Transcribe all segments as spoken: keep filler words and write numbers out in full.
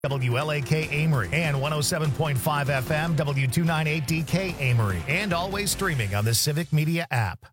W L A K Amory and one oh seven point five F M W two ninety-eight D K Amory, and always streaming on the Civic Media app.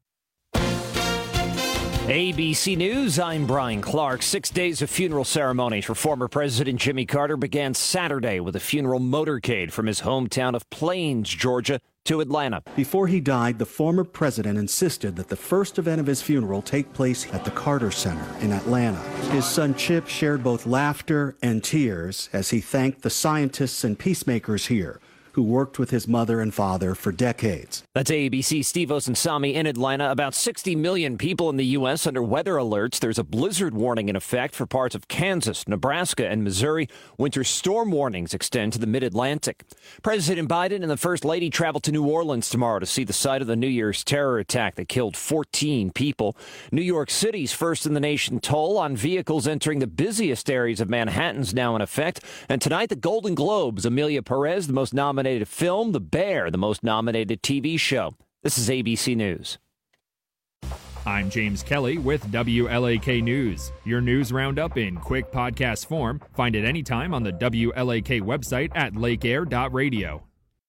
A B C News, I'm Brian Clark. Six days of funeral ceremonies for former President Jimmy Carter began Saturday with a funeral motorcade from his hometown of Plains, Georgia, to Atlanta. Before he died, the former president insisted that the first event of his funeral take place at the Carter Center in Atlanta. His son Chip shared both laughter and tears as he thanked the scientists and peacemakers here who worked with his mother and father for decades. That's A B C's Steve Osunsami in Atlanta. About sixty million people in the U S under weather alerts. There's a blizzard warning in effect for parts of Kansas, Nebraska, and Missouri. Winter storm warnings extend to the mid-Atlantic. President Biden and the First Lady travel to New Orleans tomorrow to see the site of the New Year's terror attack that killed fourteen people. New York City's first in the nation toll on vehicles entering the busiest areas of Manhattan's now in effect. And tonight, the Golden Globes. Amelia Perez, the most nominated film, The Bear, the most nominated T V show. This is A B C News. I'm James Kelly with W L A K News. Your news roundup in quick podcast form. Find it anytime on the W L A K website at lake air dot radio.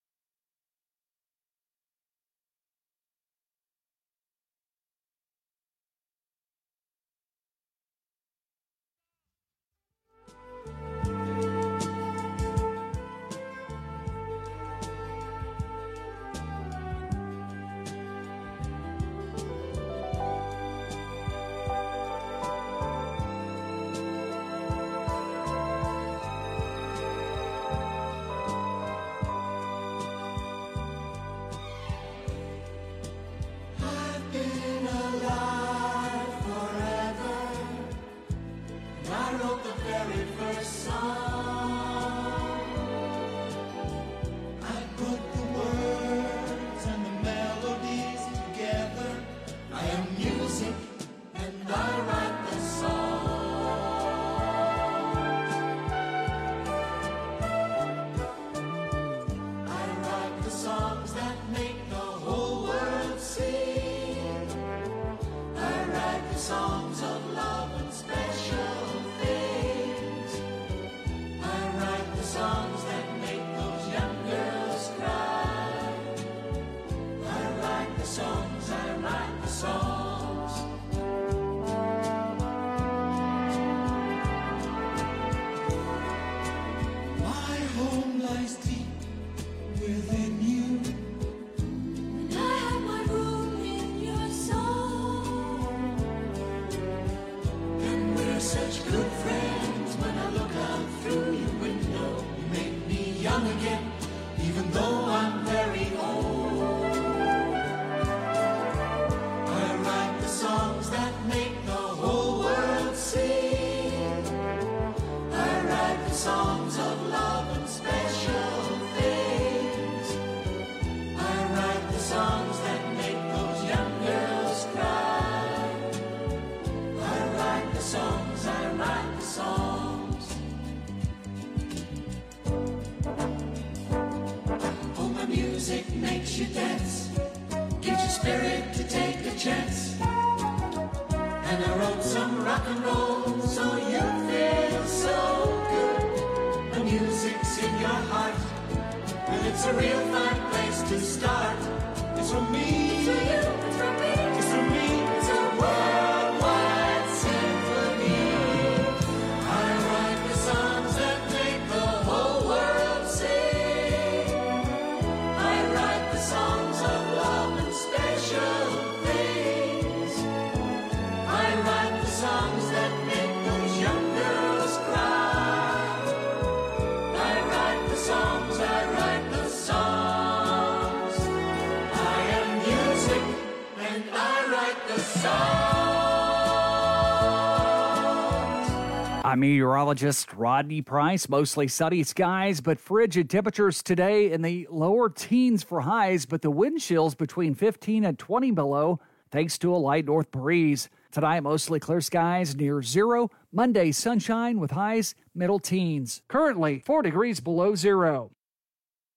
I'm meteorologist Rodney Price. Mostly sunny skies, but frigid temperatures today in the lower teens for highs, but the wind chills between fifteen and twenty below, thanks to a light north breeze. Tonight, mostly clear skies near zero. Monday, sunshine with highs middle teens. Currently, four degrees below zero.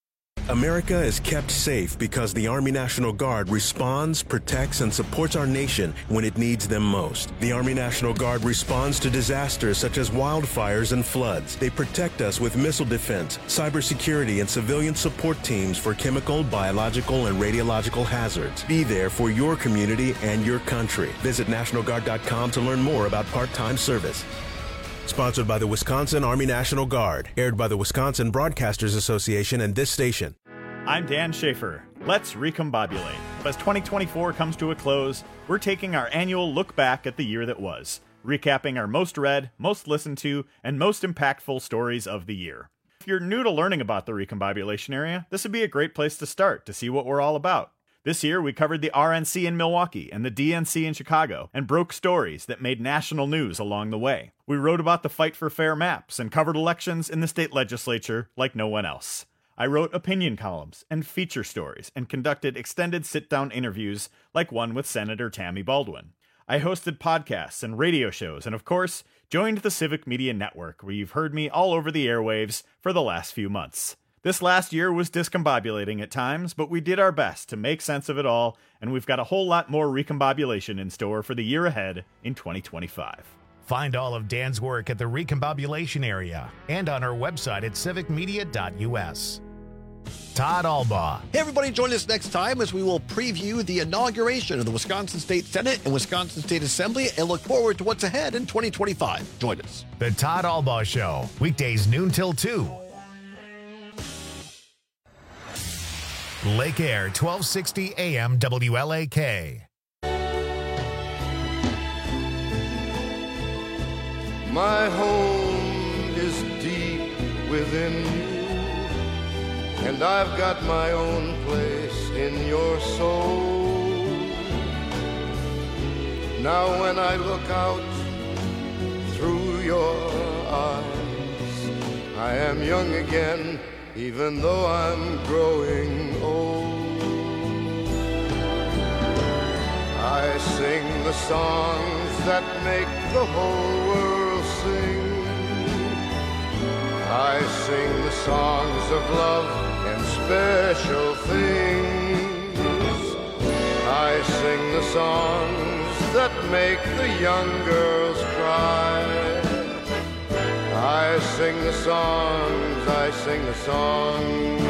America is kept safe because the Army National Guard responds, protects, and supports our nation when it needs them most. The Army National Guard responds to disasters such as wildfires and floods. They protect us with missile defense, cybersecurity, and civilian support teams for chemical, biological, and radiological hazards. Be there for your community and your country. Visit National Guard dot com to learn more about part-time service. Sponsored by the Wisconsin Army National Guard. Aired by the Wisconsin Broadcasters Association and this station. I'm Dan Schaefer. Let's recombobulate. As twenty twenty-four comes to a close, we're taking our annual look back at the year that was, recapping our most read, most listened to, and most impactful stories of the year. If you're new to learning about the recombobulation area, this would be a great place to start to see what we're all about. This year, we covered the R N C in Milwaukee and the D N C in Chicago and broke stories that made national news along the way. We wrote about the fight for fair maps and covered elections in the state legislature like no one else. I wrote opinion columns and feature stories and conducted extended sit-down interviews like one with Senator Tammy Baldwin. I hosted podcasts and radio shows and, of course, joined the Civic Media Network, where you've heard me all over the airwaves for the last few months. This last year was discombobulating at times, but we did our best to make sense of it all, and we've got a whole lot more recombobulation in store for the year ahead in twenty twenty-five. Find all of Dan's work at the recombobulation area and on our website at civic media dot u s. Todd Albaugh. Hey, everybody, join us next time as we will preview the inauguration of the Wisconsin State Senate and Wisconsin State Assembly and look forward to what's ahead in twenty twenty-five. Join us. The Todd Albaugh Show, weekdays noon till two. Lake Air, twelve sixty A M W L A K. My home is deep within you, and I've got my own place in your soul. Now when I look out through your eyes, I am young again, even though I'm growing old. I sing the songs that make the whole world sing. I sing the songs of love and special things. I sing the songs that make the young girls cry. I sing the songs, I sing the songs.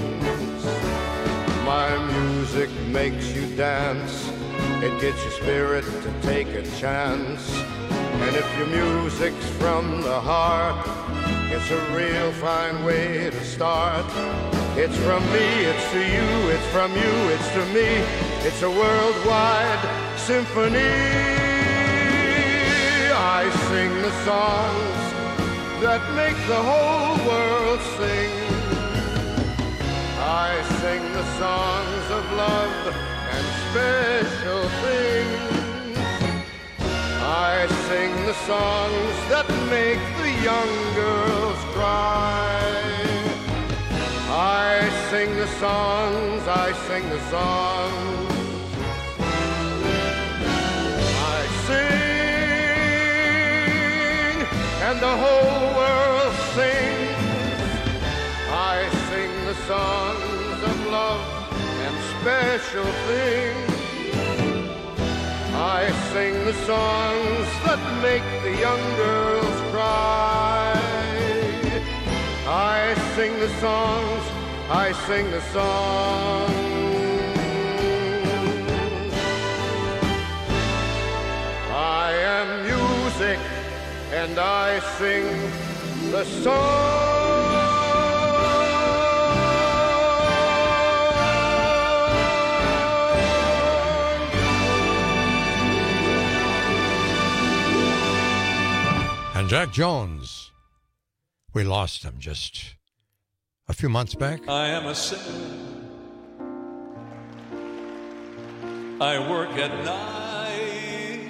My music makes you dance, it gets your spirit to take a chance. And if your music's from the heart, it's a real fine way to start. It's from me, it's to you, it's from you, it's to me. It's a worldwide symphony. I sing the songs that make the whole world sing. I sing the songs of love and special things. I sing the songs that make the young girls cry. I sing the songs, I sing the songs. I sing, and the whole world sings. I sing the songs of love and special things. I sing the songs that make the young girls cry. I sing the songs, I sing the songs. I am music and I sing the song. And Jack Jones, we lost him just a few months back. I am a sinner. I work at night.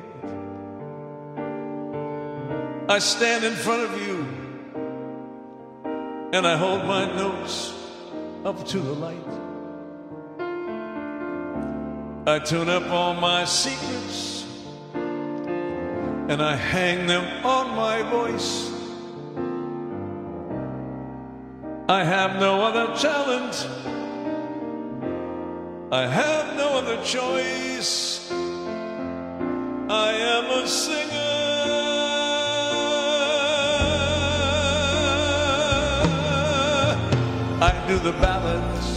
I stand in front of you and I hold my nose up to the light. I tune up all my secrets and I hang them on my voice. I have no other talent. I have no other choice. I am a singer. I do the ballads.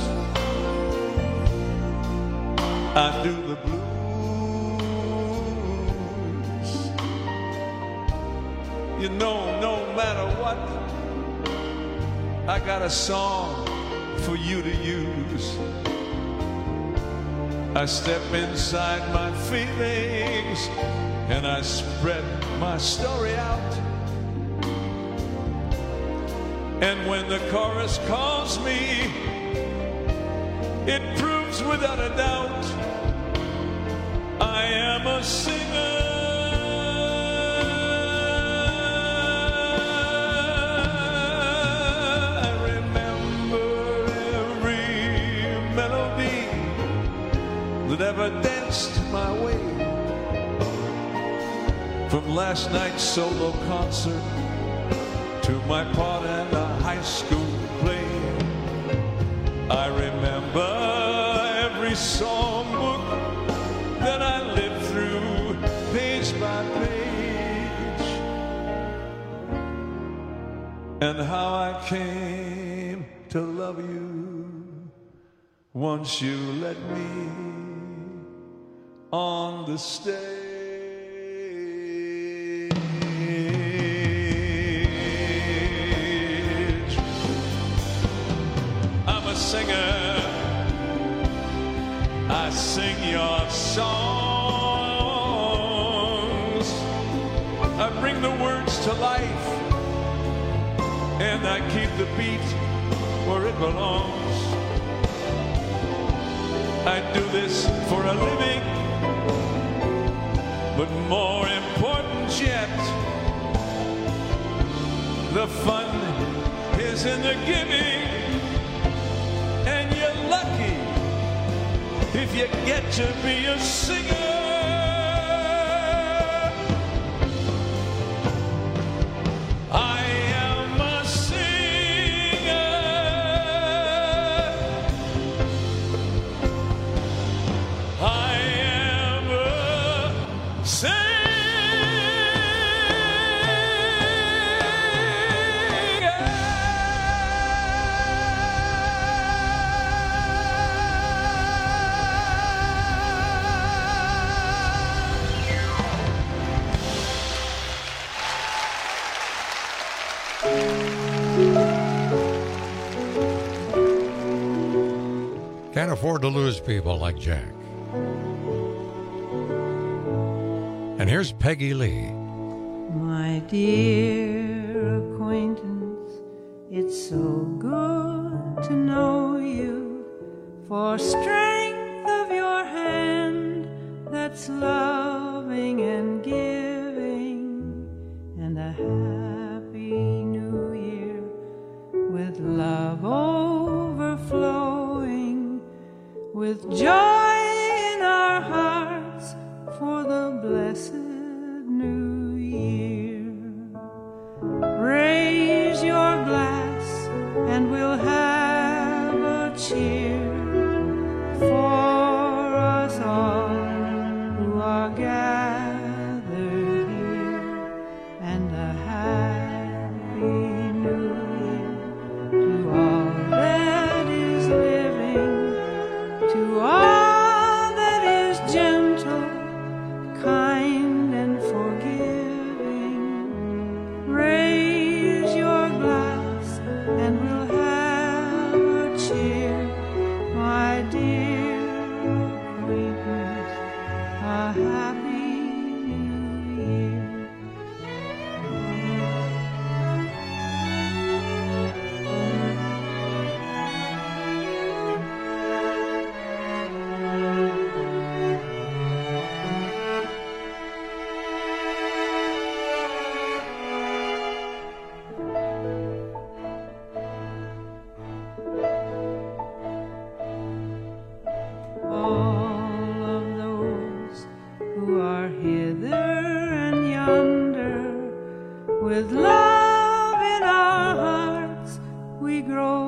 I do the blues. You know, no matter what, I got a song for you to use. I step inside my feelings and I spread my story out. And when the chorus calls me, it proves without a doubt I am a singer. I remember every melody that ever danced my way, from last night's solo concert to my part in a high school play. I remember every songbook that I lived through, page by page, and how I came to love you once you let me on the stage. I'm a singer. I sing your songs. I bring the words to life, and I keep the beat where it belongs. I do this for a living, but more important yet, the fun is in the giving, and you're lucky if you get to be a singer. I am a singer. I am a singer. Can't afford to lose people like Jack. And here's Peggy Lee. My dear acquaintance, it's so good to know you, for strength of your hand that's loving and giving, and a happy new year with love overflowing, with joy in our hearts for the blessed new year. Raise your glass and we'll have a cheer for us all who are gathered here, and a happy new year to all that is living, to all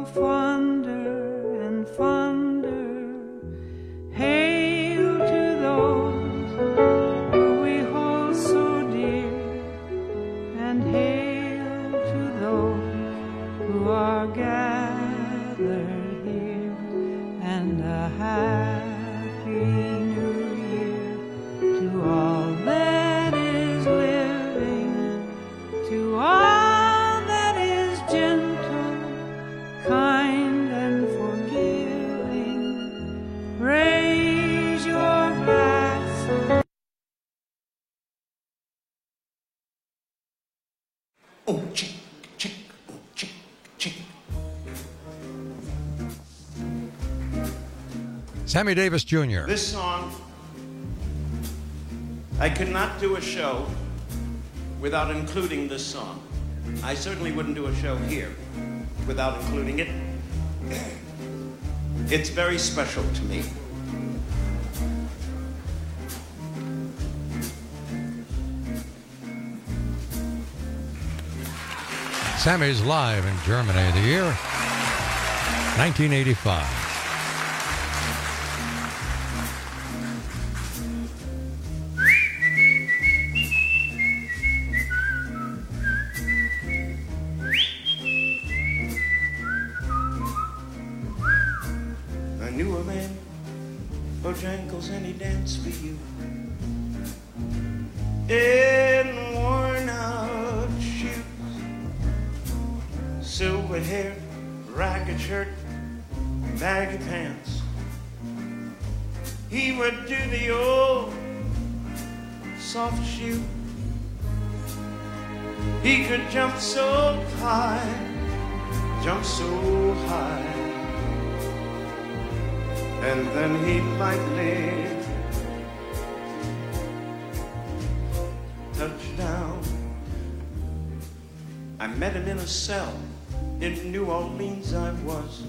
grow fonder and fonder. Hail to those who we hold so dear, and hail to those who are gathered here, and a happy new year to all that is living, to all that is gentle, kind and forgiving. Raise your glass. Oh, chick, chick, oh, chick, chick. Sammy Davis Junior This song, I could not do a show without including this song. I certainly wouldn't do a show here without including it. It's very special to me. Sammy's live in Germany, the year nineteen eighty-five. I knew a man, Bojangles, and he danced for you. In worn out shoes, silver hair, ragged shirt, baggy pants. He would do the old soft shoe. He could jump so high, jump so high. And then he lightly touched down. I met him in a cell in New Orleans. I was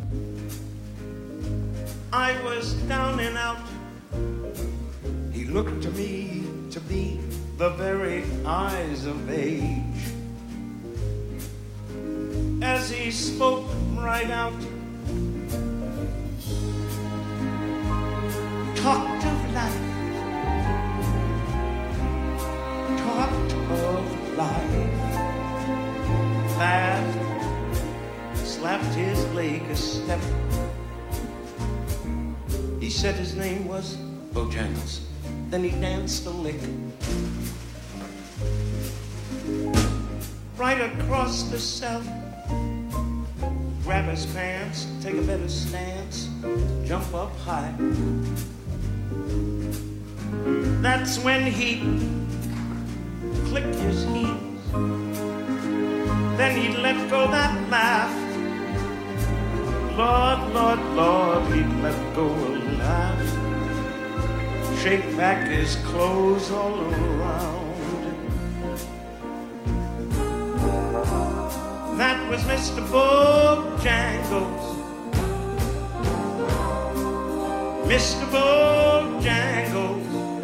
I was down and out. He looked to me to be the very eyes of age. As he spoke right out, talked of life, talked of life, laughed, slapped his leg a step. He said his name was Bojangles, then he danced a lick. Right across the cell, grab his pants, take a better stance, jump up high. That's when he clicked his heels. Then he let go that laugh. Lord, Lord, Lord, he'd let go a laugh. Shake back his clothes all around. That was Mister Bojangles. Mister Bojangles.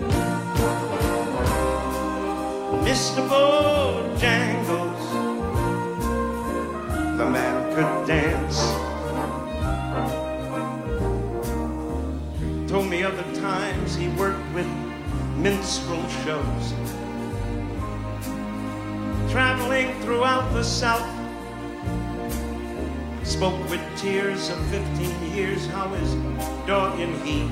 Mister Bojangles. The man could dance. Told me other times he worked with minstrel shows, traveling throughout the South. Spoke with tears of fifteen years how his dog and he,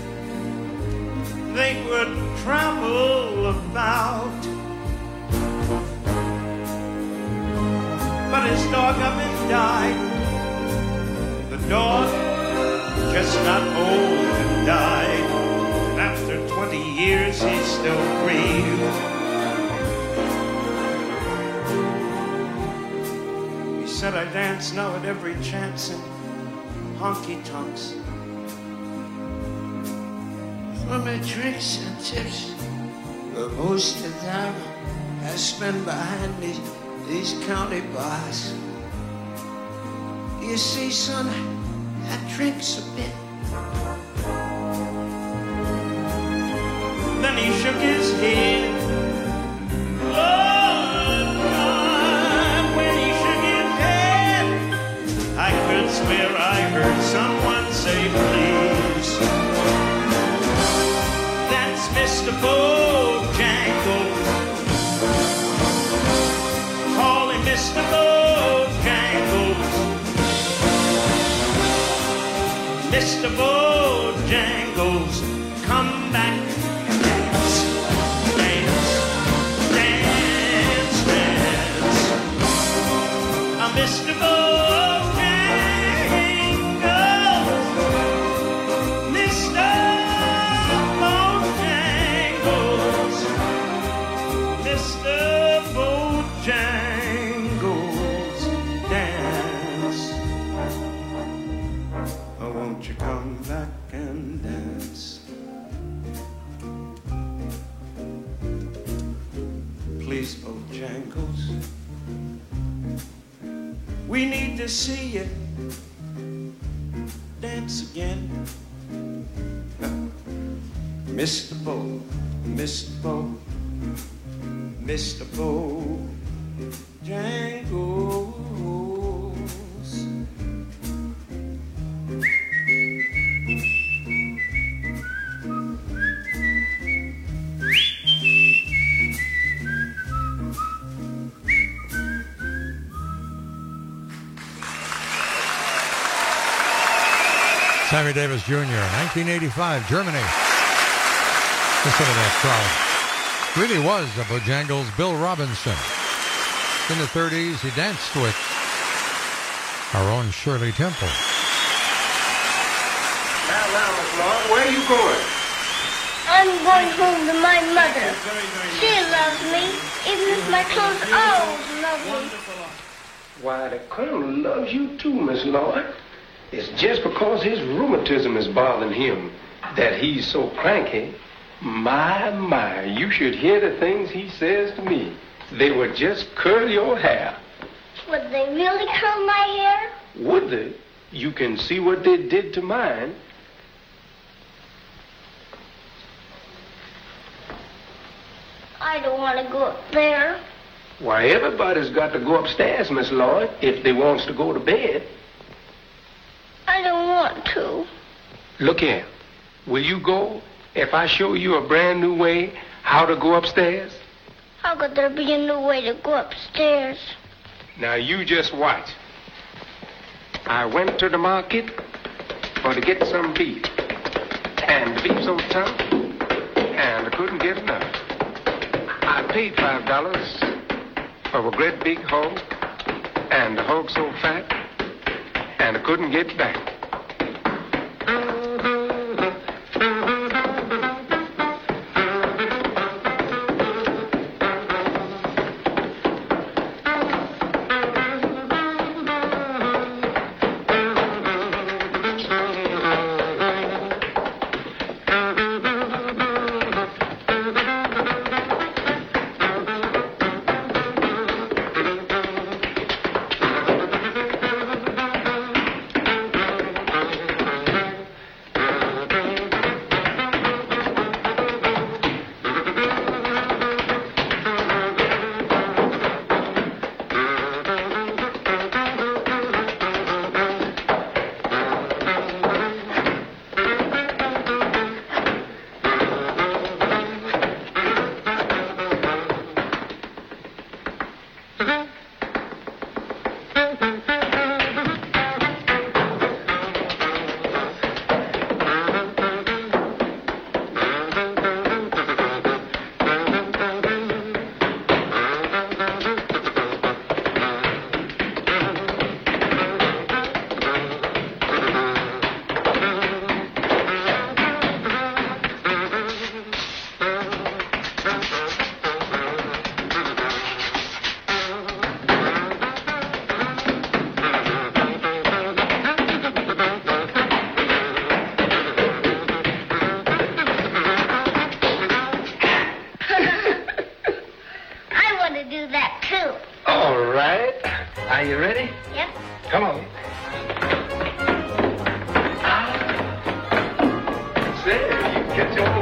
they would travel about. But his dog up and died. The dog just got old and died. After twenty years he still grieved. He said, I dance now at every chance in honky-tonks. For my drinks and tips, but most of the time I spend behind these, these county bars. You see, son, I, I drinks a bit. Then he shook his head. Oh, God, when he shook his head, I could that's where I heard someone say please. That's Mister Bojangles. Call him Mister Bojangles. Mister Bojangles, come back and dance, dance, dance, dance. Uh, Mister Bojangles, Mister Bojangles, Mister Bojangles, dance. Oh, won't you come back and dance? Please, Bojangles, we need to see you dance again. Mister Bo, Mister Bo, Mister Bojangles. Sammy Davis Junior, nineteen eighty-five, Germany. Listen to that crowd. Really was a Bojangles Bill Robinson. In the thirties, he danced with our own Shirley Temple. Now, now, Miss Long, where are you going? I'm going home to my mother. She loves me, even if my clothes always love me. Why, the Colonel loves you too, Miss Lloyd. It's just because his rheumatism is bothering him that he's so cranky. My, my, you should hear the things he says to me. They would just curl your hair. Would they really curl my hair? Would they? You can see what they did to mine. I don't want to go up there. Why, everybody's got to go upstairs, Miss Lloyd, if they wants to go to bed. I don't want to. Look here. Will you go if I show you a brand new way how to go upstairs? How could there be a new way to go upstairs? Now, you just watch. I went to the market for to get some beef. And the beef so tough, and I couldn't get enough. I paid five dollars for a great big hog, and the hog so fat, and I couldn't get back. Are you ready? Yep. Come on. Say, you get your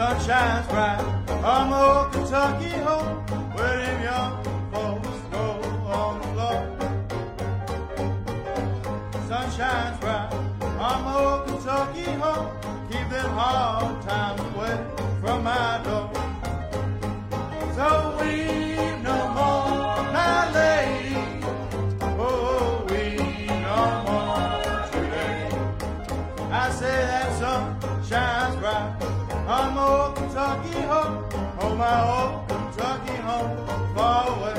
sun shines bright on my old Kentucky home, where them young folks go on the floor. Sun shines bright on my old Kentucky home, keep them hard times away from my door. So weep no more, my lady, oh, weep no more today. I say that sun shines bright on my old Kentucky home, oh, my old Kentucky home, far away.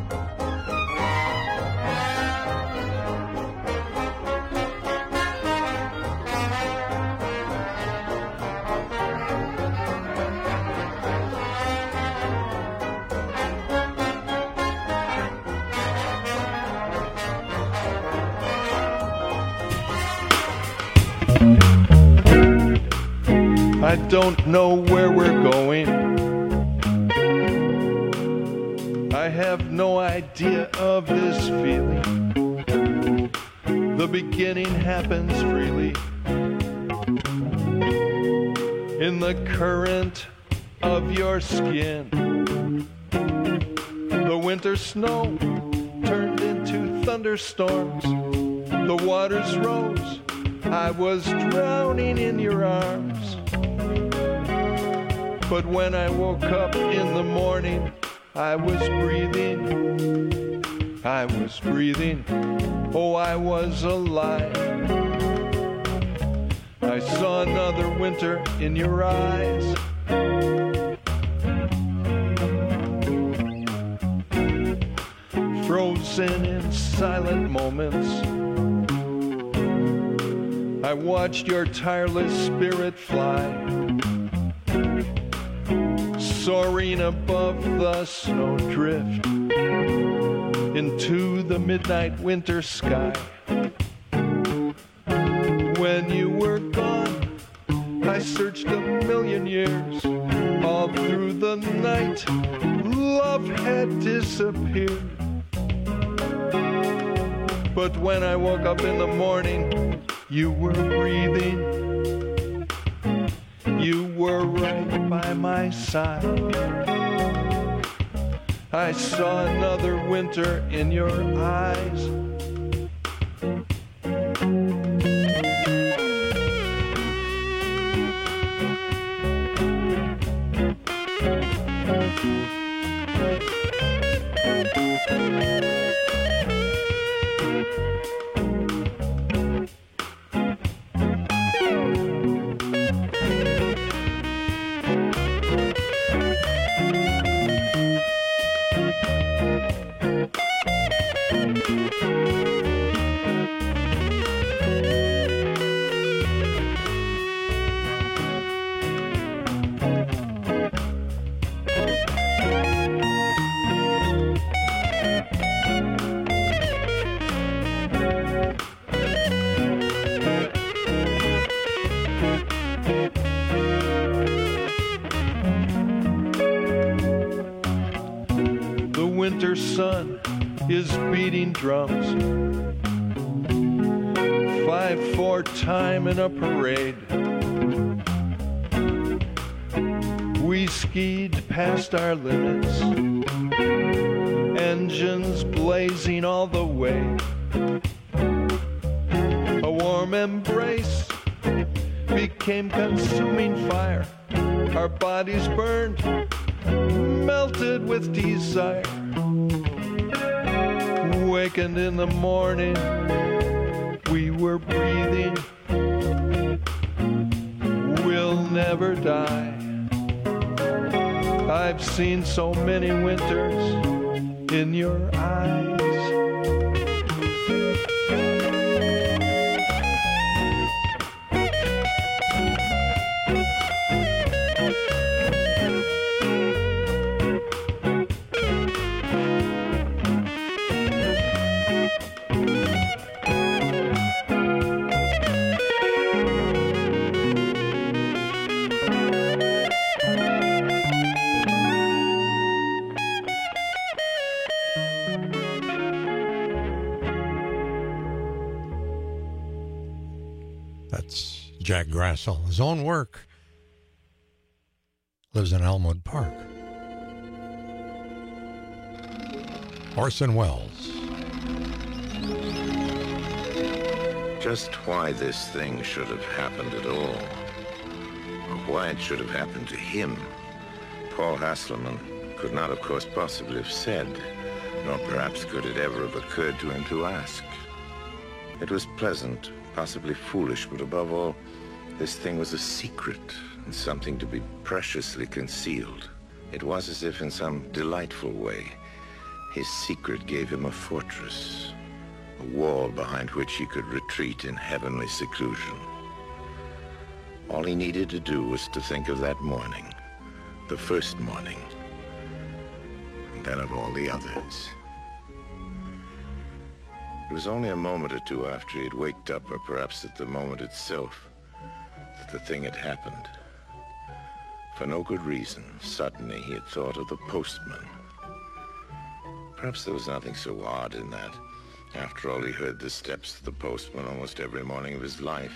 I don't know where we're going. I have no idea of this feeling. The beginning happens freely in the current of your skin. The winter snow turned into thunderstorms. The waters rose. I was drowning in your arms. But when I woke up in the morning, I was breathing, I was breathing, oh, I was alive. I saw another winter in your eyes. Frozen in silent moments, I watched your tireless spirit fly, soaring above the snowdrift into the midnight winter sky. When you were gone, I searched a million years. All through the night, love had disappeared. But when I woke up in the morning, you were breathing. You were right by my side. I saw another winter in your eyes. Winter sun is beating drums, five four time in a parade. We skied past our limits, engines blazing all the way. A warm embrace became consuming fire. Our bodies burned, melted with desire. Wakened in the morning, we were breathing. We'll never die. I've seen so many winters in your eyes. That's Jack Grassel, his own work. lives in Elmwood Park. Orson Welles. Just why this thing should have happened at all, or why it should have happened to him, Paul Hasselman could not, of course, possibly have said, nor perhaps could it ever have occurred to him to ask. It was pleasant, possibly foolish, but above all, this thing was a secret and something to be preciously concealed. It was as if in some delightful way, his secret gave him a fortress, a wall behind which he could retreat in heavenly seclusion. All he needed to do was to think of that morning, the first morning, and then of all the others. It was only a moment or two after he had waked up, or perhaps at the moment itself, that the thing had happened. For no good reason, suddenly he had thought of the postman. Perhaps there was nothing so odd in that. After all, he heard the steps of the postman almost every morning of his life.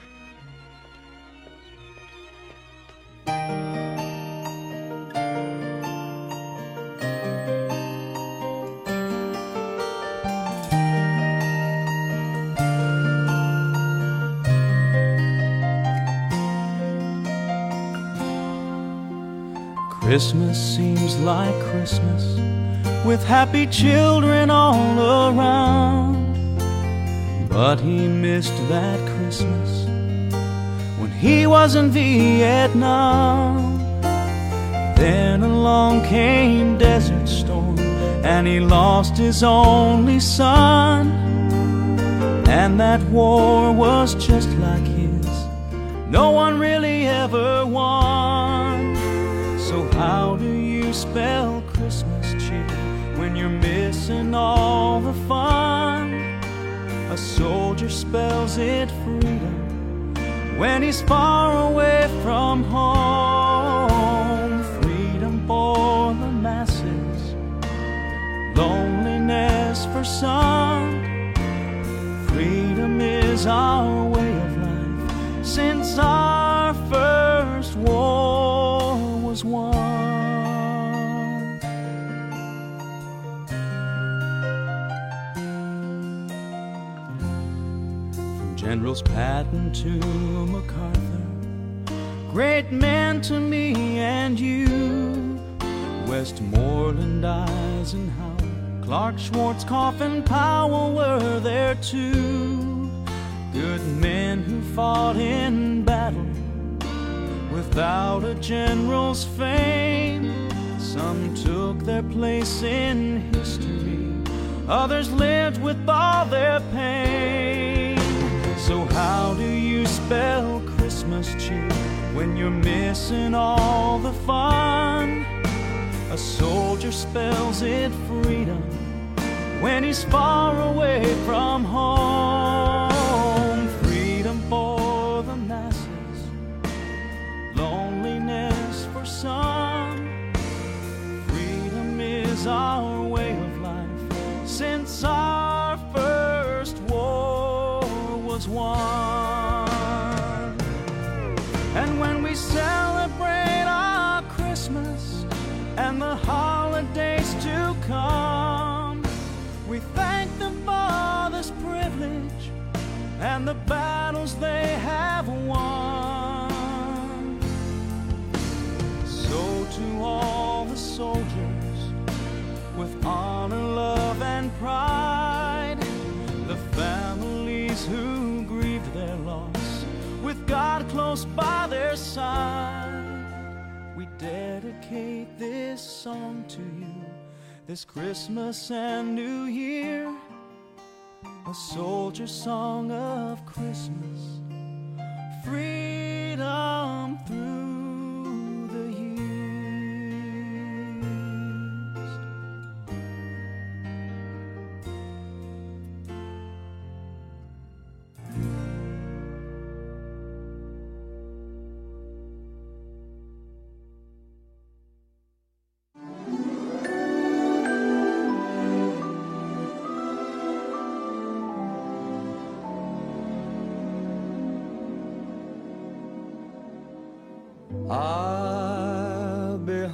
Christmas seems like Christmas with happy children all around. But he missed that Christmas when he was in Vietnam. Then along came Desert Storm, and he lost his only son. And that war was just like his, no one really ever won. So how do you spell Christmas cheer when you're missing all the fun? A soldier spells it freedom when he's far away from home. Freedom for the masses, loneliness for some. Freedom is our way of life since our first war was won. From Generals Patton to MacArthur, great men to me and you. Westmoreland, Eisenhower, Clark, Schwarzkopf, and Powell were there too. Good men who fought in battle without a general's fame. Some took their place in history, others lived with all their pain. So how do you spell Christmas cheer when you're missing all the fun? A soldier spells it freedom when he's far away from home. Freedom for the masses, loneliness for some. Freedom is our way of life since our first war was won. And when we celebrate our Christmas and the holidays to come, we thank them for this privilege and the battles they have won. So to all the soldiers, with honor, love, and pride, the families who grieved their loss, with God close by their side, we dedicate this song to you, this Christmas and New Year, a soldier song of Christmas, freedom through the years.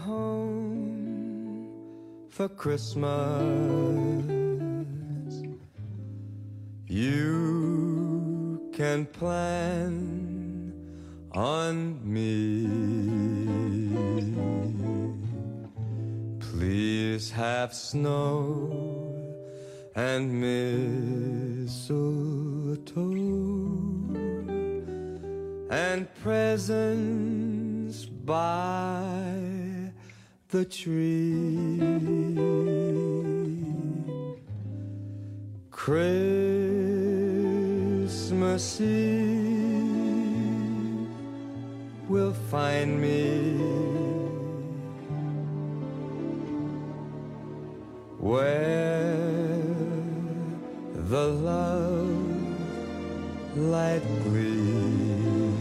home for Christmas. You can plan on me. Please have snow and mistletoe and presents by the tree. Christmas Eve will find me where the love light gleams.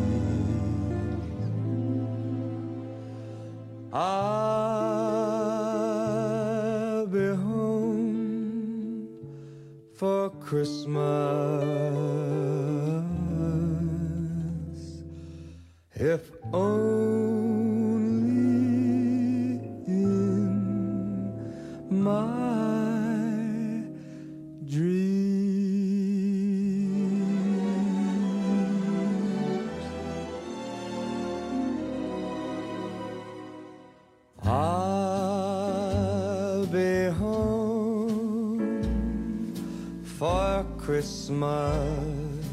I'll be home for Christmas, if only in my dreams. I'll be home for Christmas.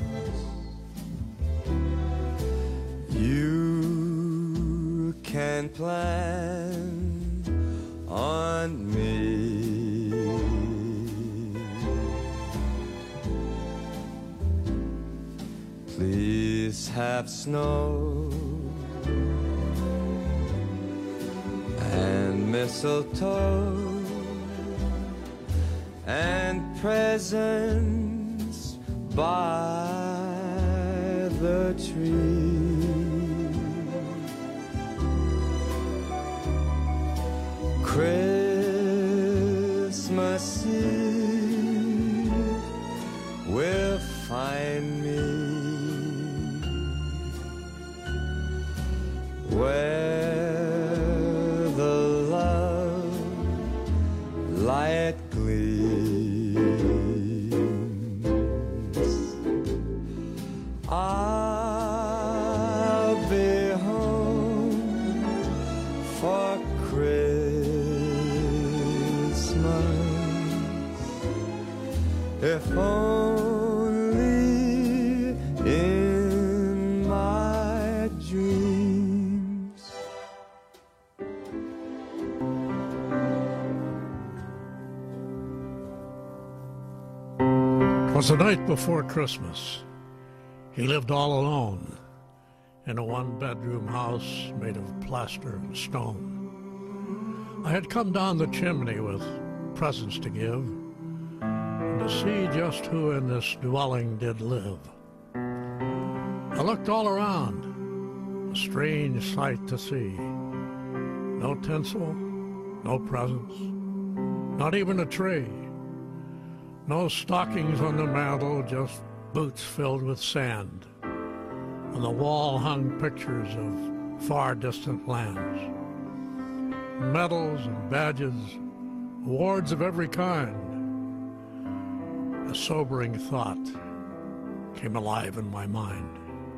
You can plan on me. Please have snow and mistletoe and presents by the tree. Christmas Eve will find me where the love light gleams. I'll be home for Christmas, if only in my dreams. Twas the night before Christmas. He lived all alone in a one-bedroom house made of plaster and stone. I had come down the chimney with presents to give, and to see just who in this dwelling did live. I looked all around, a strange sight to see. No tinsel, no presents, not even a tree. No stockings on the mantel, just boots filled with sand. On the wall hung pictures of far distant lands. Medals and badges, awards of every kind. A sobering thought came alive in my mind.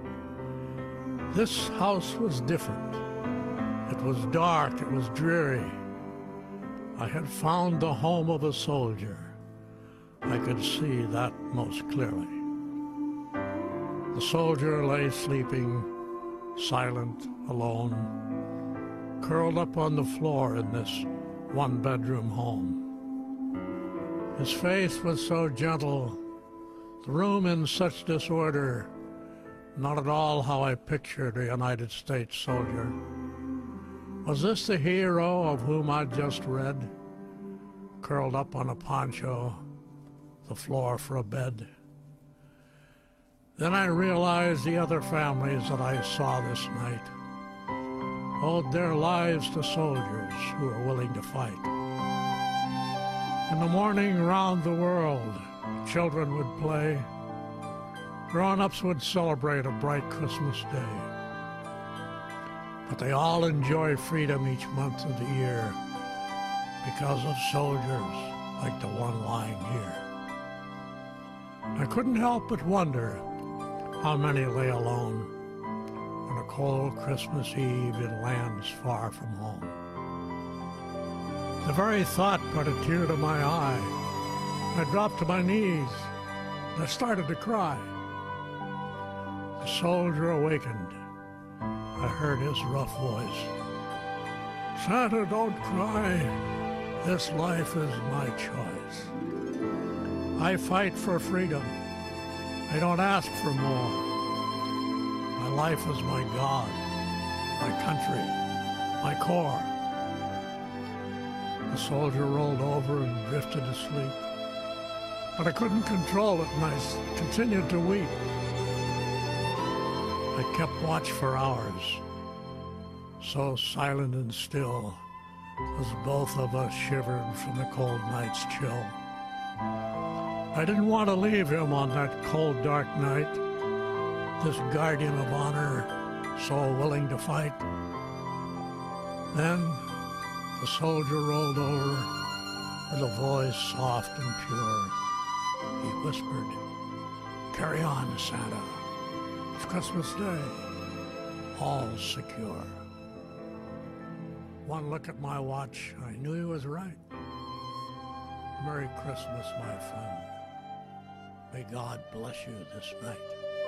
This house was different. It was dark, it was dreary. I had found the home of a soldier. I could see that most clearly. The soldier lay sleeping, silent, alone, curled up on the floor in this one-bedroom home. His face was so gentle, the room in such disorder, not at all how I pictured a United States soldier. Was this the hero of whom I'd just read, curled up on a poncho, the floor for a bed? Then I realized the other families that I saw this night owed their lives to soldiers who were willing to fight. In the morning, round the world, children would play. Grown-ups would celebrate a bright Christmas day. but they all enjoy freedom each month of the year because of soldiers like the one lying here. I couldn't help but wonder how many lay alone on a cold Christmas Eve in lands far from home. The very thought brought a tear to my eye. I dropped to my knees and I started to cry. The soldier awakened. I heard his rough voice. Santa, don't cry. This life is my choice. I fight for freedom. I don't ask for more. My life is my God, my country, my core. The soldier rolled over and drifted asleep. But I couldn't control it, and I continued to weep. I kept watch for hours, so silent and still as both of us shivered from the cold night's chill. I didn't want to leave him on that cold, dark night, this guardian of honor, so willing to fight. Then the soldier rolled over with a voice soft and pure. He whispered, "Carry on, Santa. It's Christmas Day. All secure." One look at my watch, I knew he was right. Merry Christmas, my friend. May God bless you this night.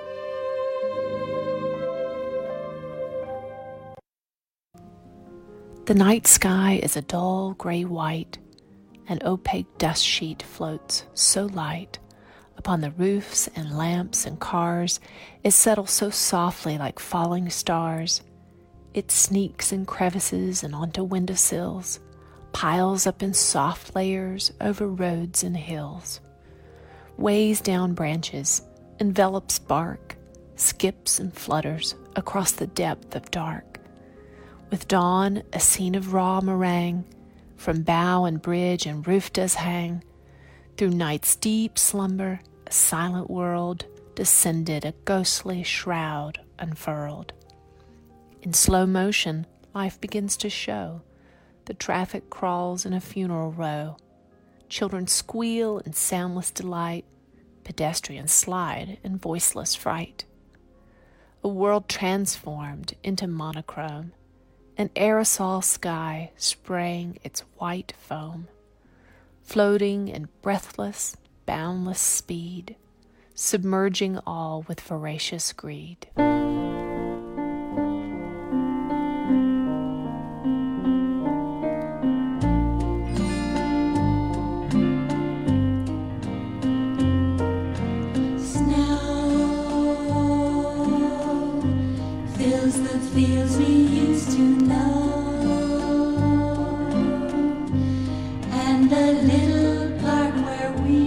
The night sky is a dull gray white. An opaque dust sheet floats so light. Upon the roofs and lamps and cars, it settles so softly like falling stars. It sneaks in crevices and onto windowsills, piles up in soft layers over roads and hills, weighs down branches, envelops bark, skips and flutters across the depth of dark. With dawn, a scene of raw meringue, from bough and bridge and roof does hang. Through night's deep slumber, a silent world descended, a ghostly shroud unfurled. In slow motion, life begins to show. The traffic crawls in a funeral row. Children squeal in soundless delight. Pedestrians slide in voiceless fright. A world transformed into monochrome. An aerosol sky spraying its white foam. Floating in breathless, boundless speed. Submerging all with voracious greed.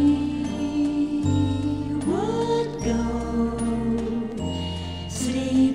Sleep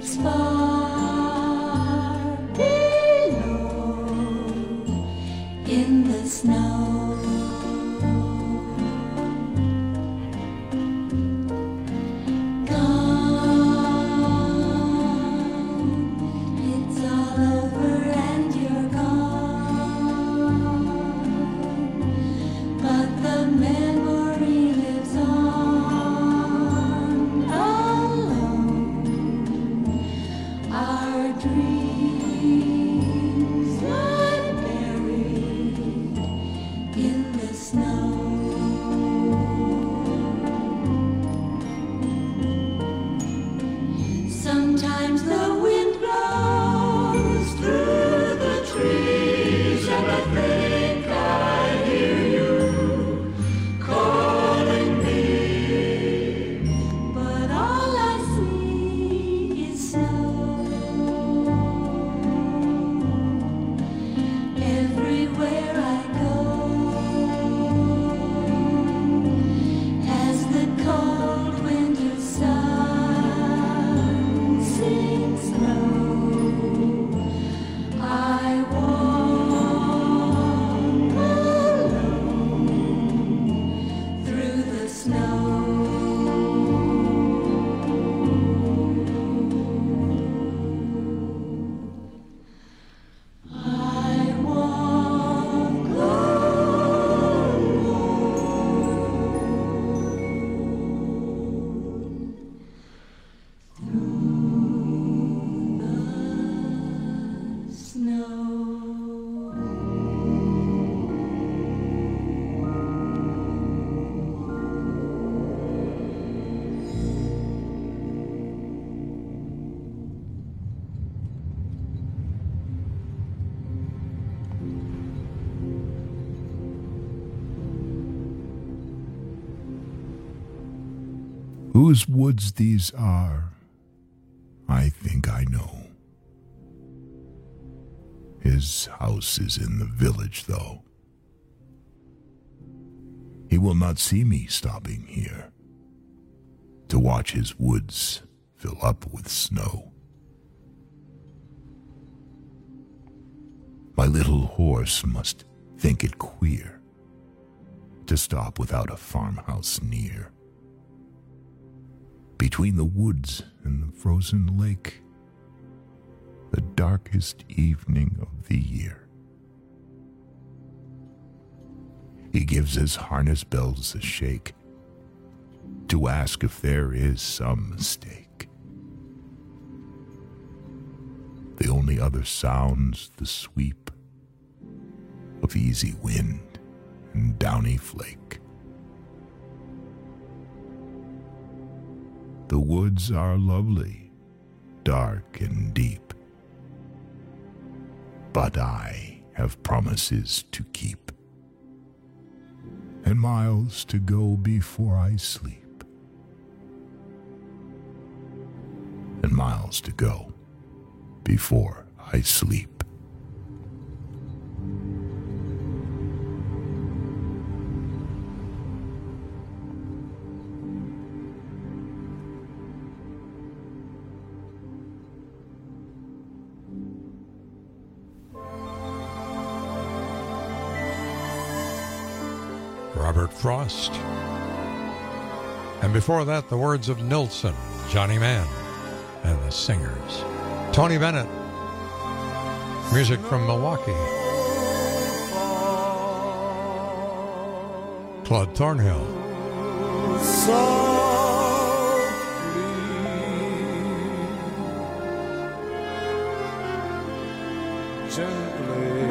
Whose woods these are, I think I know. His house is in the village, though. He will not see me stopping here to watch his woods fill up with snow. My little horse must think it queer to stop without a farmhouse near. Between the woods and the frozen lake, the darkest evening of the year. He gives his harness bells a shake to ask if there is some mistake. The only other sound's the sweep of easy wind and downy flake. The woods are lovely, dark and deep, but I have promises to keep, and miles to go before I sleep, and miles to go before I sleep. Robert Frost. And before that, the words of Nilsson, Johnny Mann, and the Singers. Tony Bennett. Music from Milwaukee. Claude Thornhill. Gently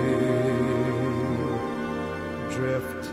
drift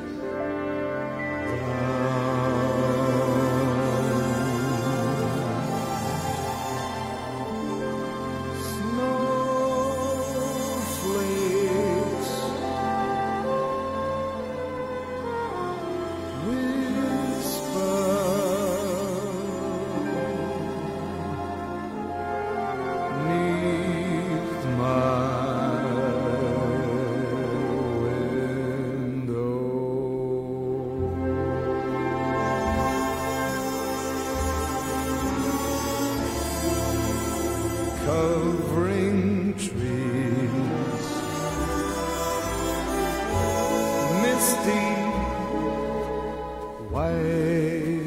covering trees, misty white,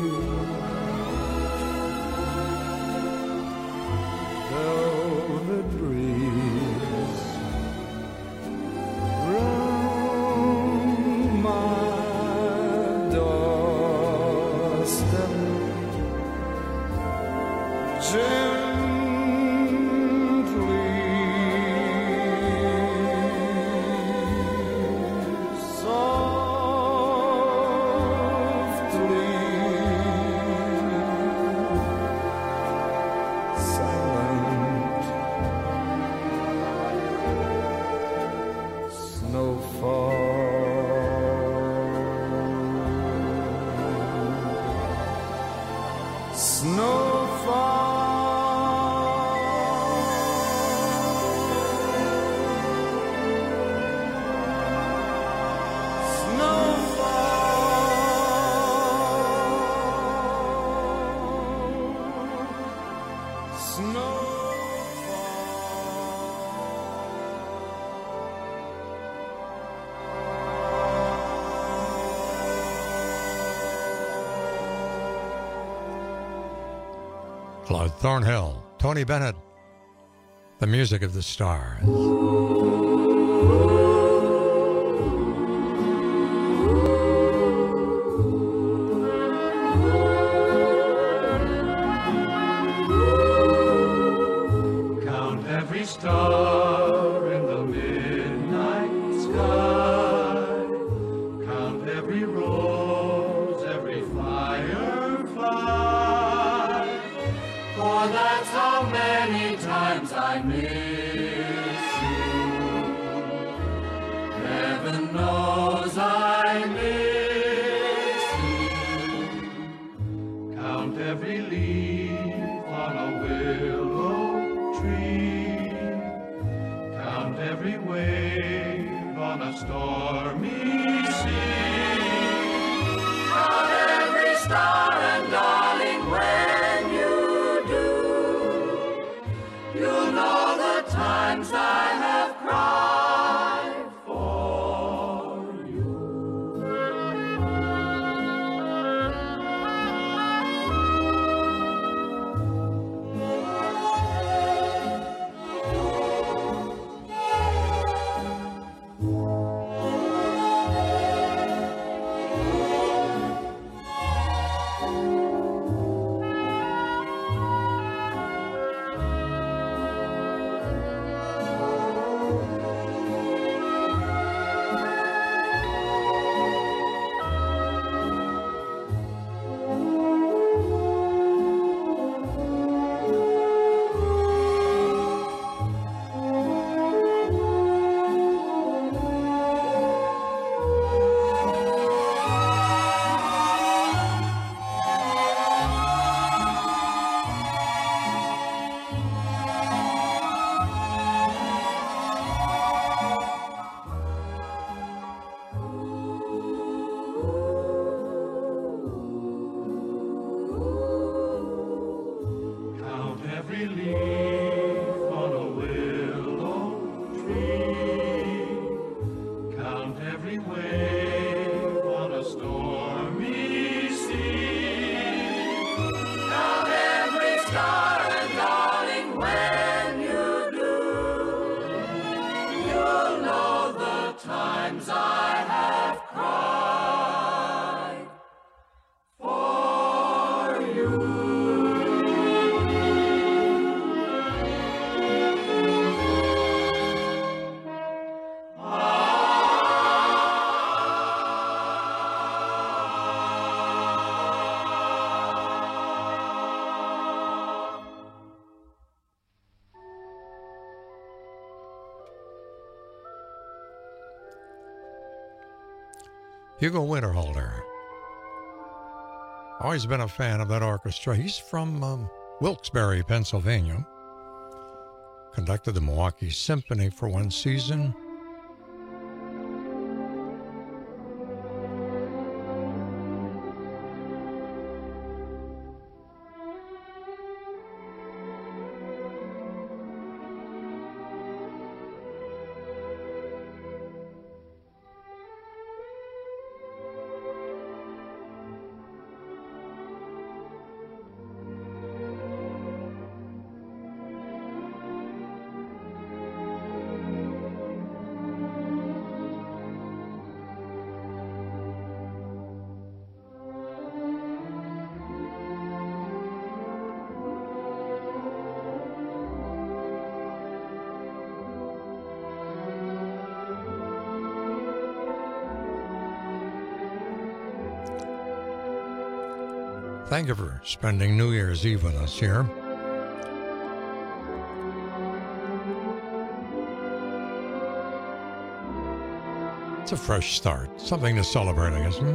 velvet breeze round my doorstep. Claude Thornhill, Tony Bennett, the music of the stars. Count every star in the midnight sky. Count every rose, every firefly. For that's how many times I miss you. Count every wave on a stormy sea. Count every star, and darling, when you do, you'll know the times I have cried for you. Count every leaf on a willow tree. Count every wave on a stormy sea. Count every star, and darling, when you do, you'll know the times I have cried for you. Hugo Winterhalter. Always been a fan of that orchestra. He's from um, Wilkes-Barre, Pennsylvania. Conducted the Milwaukee Symphony for one season. Thank you for spending New Year's Eve with us here. It's a fresh start, something to celebrate, I guess. Hmm?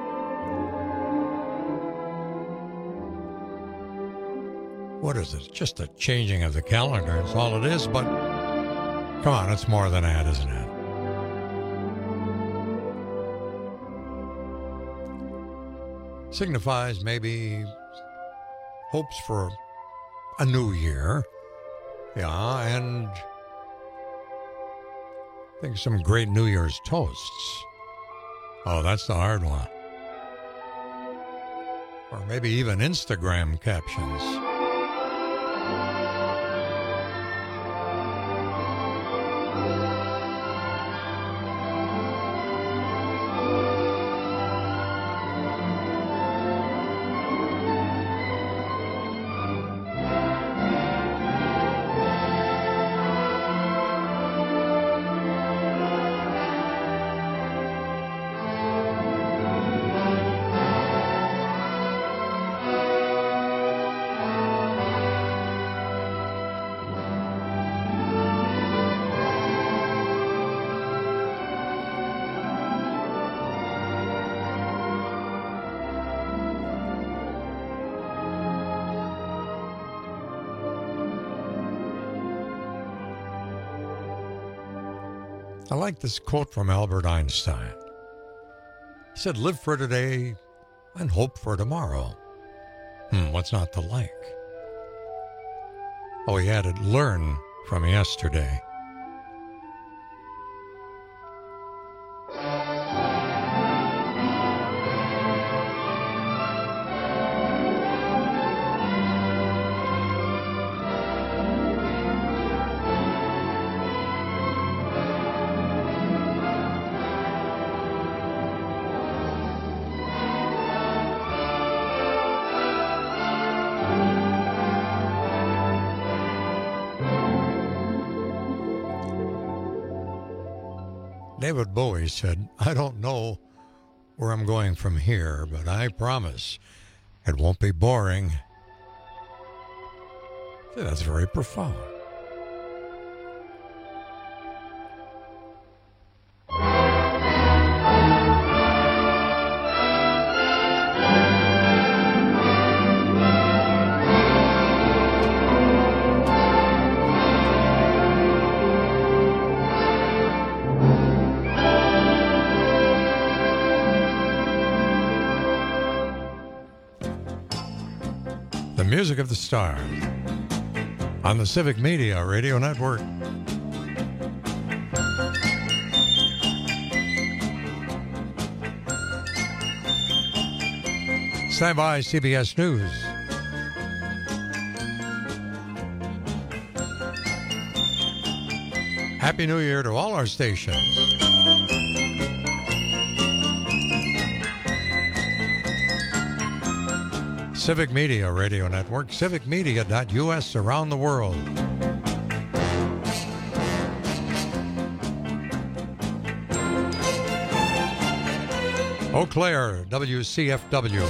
What is it? Just a changing of the calendar. That's all it is, but come on, it's more than that, isn't it? Signifies maybe hopes for a new year. Yeah, and I think some great New Year's toasts. Oh, that's the hard one. Or maybe even Instagram captions. I like this quote from Albert Einstein. He said, live for today and hope for tomorrow. Hmm, what's not to like? Oh, he added, learn from yesterday. David Bowie said, I don't know where I'm going from here, but I promise it won't be boring. See, that's very profound. Music of the Stars on the Civic Media Radio Network. Stand by, C B S News. Happy New Year to all our stations. Civic Media Radio Network, civic media dot U S around the world. Eau Claire, W C F W.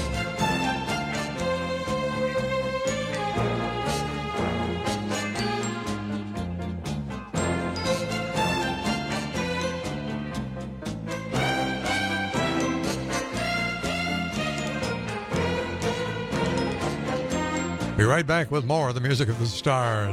Be right back with more of the Music of the Stars.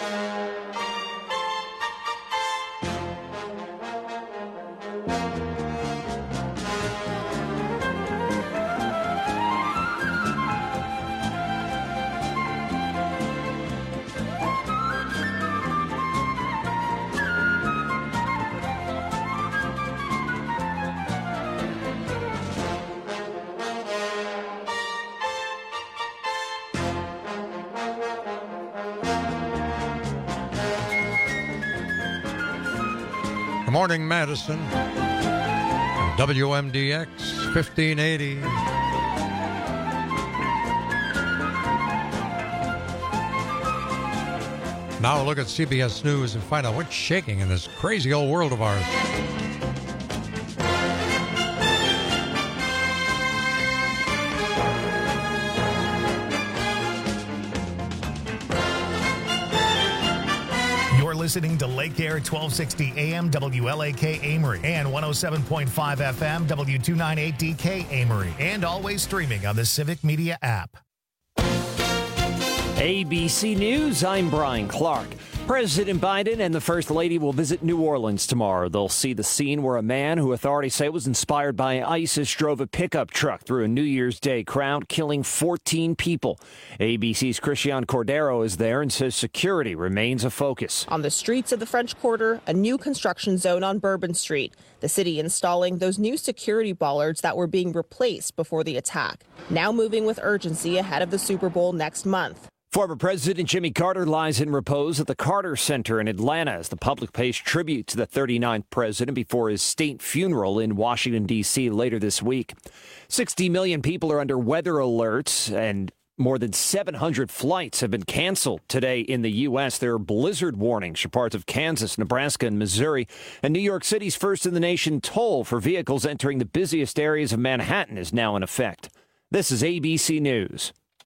Morning Madison, W M D X fifteen eighty. Now look at C B S News and find out what's shaking in this crazy old world of ours. Listening to Lake Air twelve sixty A M W L A K Amory and one oh seven point five F M W two ninety-eight D K Amory, and always streaming on the Civic Media app. A B C News, I'm Brian Clark. President Biden and the First Lady will visit New Orleans tomorrow. They'll see the scene where a man who authorities say was inspired by ISIS drove a pickup truck through a New Year's Day crowd, killing fourteen people. A B C's Christiane Cordero is there and says security remains a focus. On the streets of the French Quarter, a new construction zone on Bourbon Street. The city installing those new security bollards that were being replaced before the attack. Now moving with urgency ahead of the Super Bowl next month. Former President Jimmy Carter lies in repose at the Carter Center in Atlanta as the public pays tribute to the thirty-ninth president before his state funeral in Washington, D C later this week. sixty million people are under weather alerts, and more than seven hundred flights have been canceled today in the U S. There are blizzard warnings for parts of Kansas, Nebraska, and Missouri. And New York City's first-in-the-nation toll for vehicles entering the busiest areas of Manhattan is now in effect. This is A B C News.